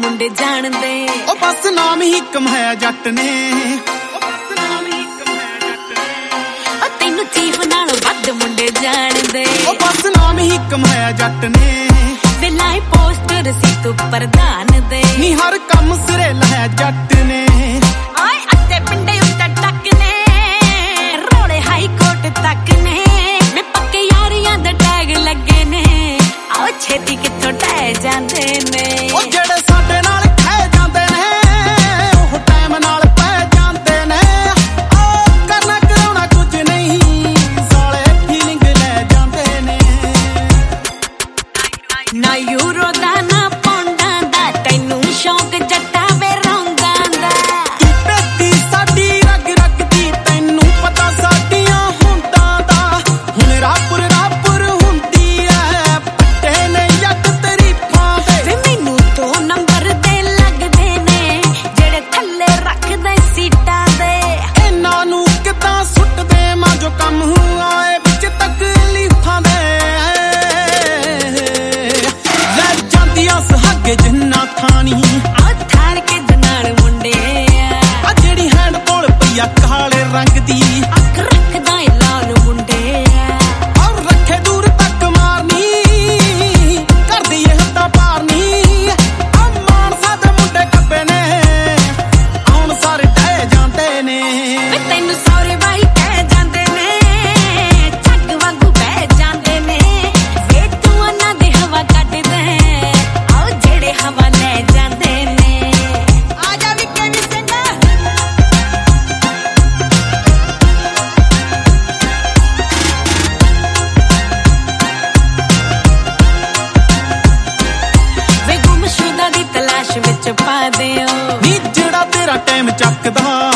ਮੁੰਡੇ ਜਾਣਦੇ। ਉਹ ਬਸ ਨਾਮ ਹੀ ਕਮਾਇਆ ਜੱਟ ਨੇ, ਤੈਨੂੰ ਚੀਫ ਨਾਲੋਂ ਵੱਧ ਮੁੰਡੇ ਜਾਣਦੇ। ਉਹ ਬਸ ਨਾਮ ਹੀ ਕਮਾਇਆ ਜੱਟ ਨੇ, ਵੇ ਲਾਏ ਪੋਸਟਰ ਸੀ ਤੂੰ ਪ੍ਰਧਾਨ ਦੇ। ਨੀ ਹਰ ਕੰਮ ਸਿਰੇ ਲਾਇਆ ਜੱਟ ਨੇ, ਓਏ ਅੱਤੇ ਪਿੰਡੇ ਉੱਤੇ ਟੱਕ ਨੇ, ਰੋਲੇ ਹਾਈ ਕੋਰਟ ਤੱਕ ਨੇ। ਮੈਂ ਪੱਕੇ ਯਾਰੀਆਂ ਦੇ ਟੈਗ ਲੱਗੇ ਨੇ, ਆਓ ਛੇਤੀ ਕਿੱਥੋਂ ਟਹਿ ਜਾਂਦੇ ਨੇ। ਉਹ ਜਿਹੜੇ ਸਾਡੇ ਨਾਲ ਖਹਿ ਜਾਂਦੇ ਨੇ, ਉਹ ਟਾਈਮ ਨਾਲ ਪੈ ਜਾਂਦੇ ਨੇ। ਉਹ ਕਰਨਾ ਕਰਾਉਣਾ ਕੁਝ ਨਹੀਂ, ਸਾਲੇ ਫੀਲਿੰਗ ਲੈ ਜਾਂਦੇ ਨੇ। ਨਾ ਯੂਰੋ ਦਾ ਨਾ ਪੌਂਡਾਂ ਦਾ, ਤੈਨੂੰ ਸ਼ੌਕ ਜੱਟਾਂ ਵੇ ਰੌਂਗਾਂ ਦਾ। ਬੇਟੀ ਸਾਡੀ ਰਗ ਰਗ ਦੀ, ਤੈਨੂੰ ਪਤਾ ਸਾਡੀਆਂ ਹੁੰਦਾਂ ਦਾ। ਹੁਣ ਰਾਪੁਰ ਹੁੰਦੀ ਐ, ਪੱਟੇ ਨੇ ਜੱਟ ਤਰੀਫਾਂ ਦੇ। ਵੇ ਮੈਨੂੰ ਦੋ ਨੰਬਰ ਦੇ ਲੱਗਦੇ ਨੇ, ਜਿਹੜੇ ਥੱਲੇ ਰੱਖਦੇ ਸੀਟਾਂ ਦੇ। ਇਹਨਾਂ ਨੂੰ ਕਿੱਦਾਂ ਸੁੱਟਦੇ ਮਾਂ ਜੋ ਕੰਮ ਆਏ ਵਿੱਚ ਤਕਲੀਫਾਂ ਦੇ। ਲੈ ਜਾਂਦੀਆਂ ਸੁਹਾਗੇ ਜਿੰਨਾ ਥਾਣੀ, ਆ ਥਾਣ ਕੇ ਨਾਲ ਮੁੰਡੇ ਆ ਜਿਹੜੀ ਹੈਂਡ ਕੋਲ ਪਈਆ ਕਾਲੇ ਰੰਗ ਦੀ। ਅੱਖ ਰੱਖਦਾ ਏ ਲਾਲ ਮੁੰਡੇ ਔਰ ਰੱਖੇ ਦੂਰ ਤੱਕ ਮਾਰਨੀ, ਕਰਦੀ ਇਹ ਹੱਦਾਂ ਪਾਰਨੀ। ਆ ਮਾਨਸਾ ਦੇ ਮੁੰਡੇ ਕੱਬੇ ਨੇ, ਆਉਣ ਸਾਰੇ ਡਹਿ ਜਾਂਦੇ ਨੇ। ਵੇ ਤੈਨੂੰ ਸੌਰੇ ਬਾਈ ਕਹਿ ਜਾਂਦੇ ਨੇ, ਝੱਗ ਵਾਂਗੂ ਬਹਿ ਜਾਂਦੇ ਨੇ। ਵੇ ਤੂੰ ਉਹਨਾਂ ਦੇ ਹਵਾ ਕੱਢਦੇ, ਆਓ ਜਿਹੜੇ ਹਵਾ ਲੈ ਜਾਂਦੇ ਨੇ। ਆ ਜਾ ਵੀ ਕਹਿੰਦੀ ਸਿੰਘਾ, ਵੇ ਗੁੰਮਸ਼ੁਦਾ ਦੀ ਤਲਾਸ਼ ਵਿੱਚ ਪਾ ਦਿਓ। ਨੀ ਜਿਹੜਾ ਤੇਰਾ ਟਾਈਮ ਚੱਕਦਾ,